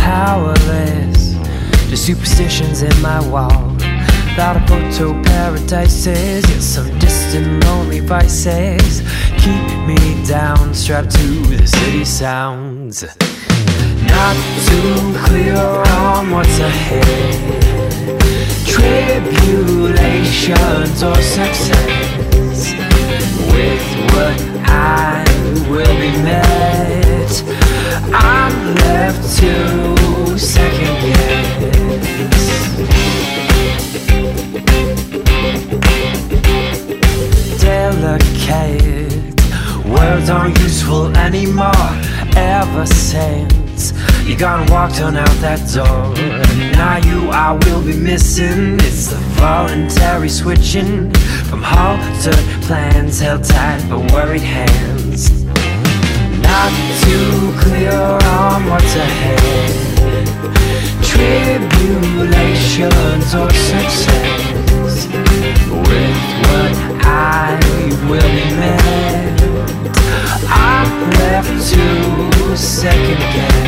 powerless to superstitions in my wall. Thought of photo paradises, yet some distant lonely vices keep me down, strapped to the city sounds. Not too clear on what's ahead, tribulations or success. With what I will be met, I'm left to second guess. Delicate words aren't useful anymore. Ever since you gone and walked on out that door, now you I will be missing. It's the voluntary switching from halted plans held tight by worried hands. Not too clear on what's ahead, tribulations or success. With what I will be met, I'm left to second guess.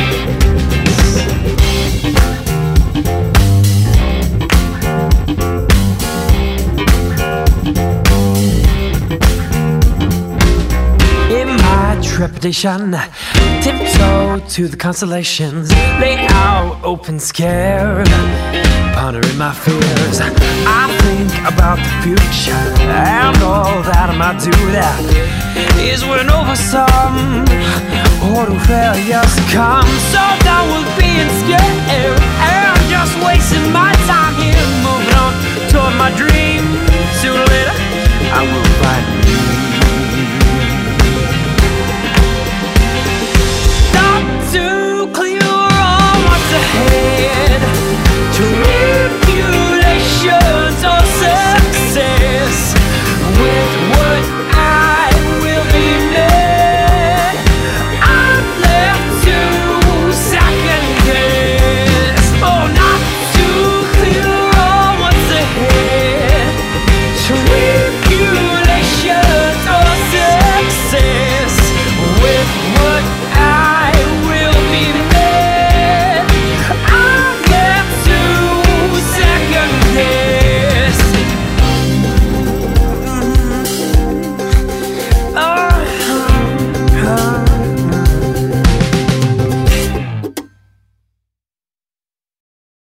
In my trepidation, tiptoe to the constellations, lay out open scared, pondering my fears. I think about the future and all that I might do that is when over some order failures come. So down will